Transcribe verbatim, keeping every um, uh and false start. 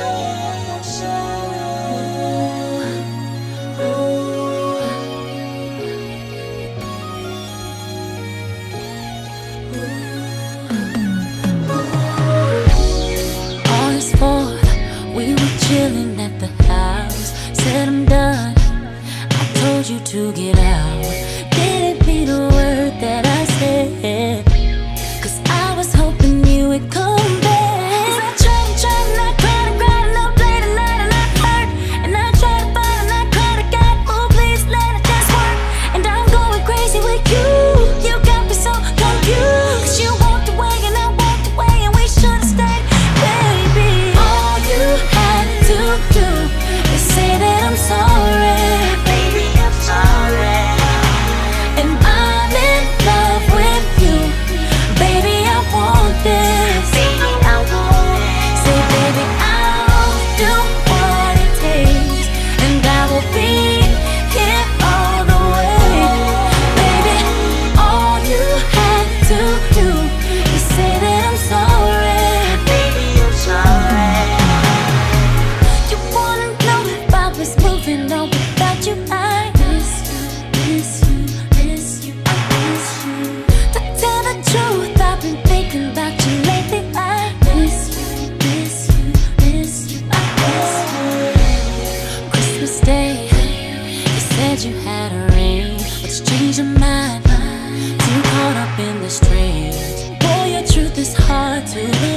We were chilling at the house. Said I'm done. I told you to get out. Didn't mean a word that I said, 'cause I was hoping you would come back. 'Cause I tried and tried and I cried and cried and I played and lied and I hurt. And I tried to fight and I cried to God, oh please let it just work. And I'm going crazy with you. You got me so confused, 'cause you walked away and I walked away and we should've stayed, baby. All you had to do is say that I'm sorry, baby, I'm sorry. And I'm in love with you, baby, I want this, baby, I want it. Say baby, I'll do what it takes, and I will be here all the way. Baby, all you had to do is say that I'm sorry, baby, I'm sorry. You wanna know if I was moving on without you? I miss you, miss you, miss you, I miss you. To tell the truth, I've been thinking about you lately. I miss you, miss you, miss you, I miss you. Christmas Day, you said you had a ring. What's changed your mind? Too caught up in the strings. Boy, your truth is hard to believe.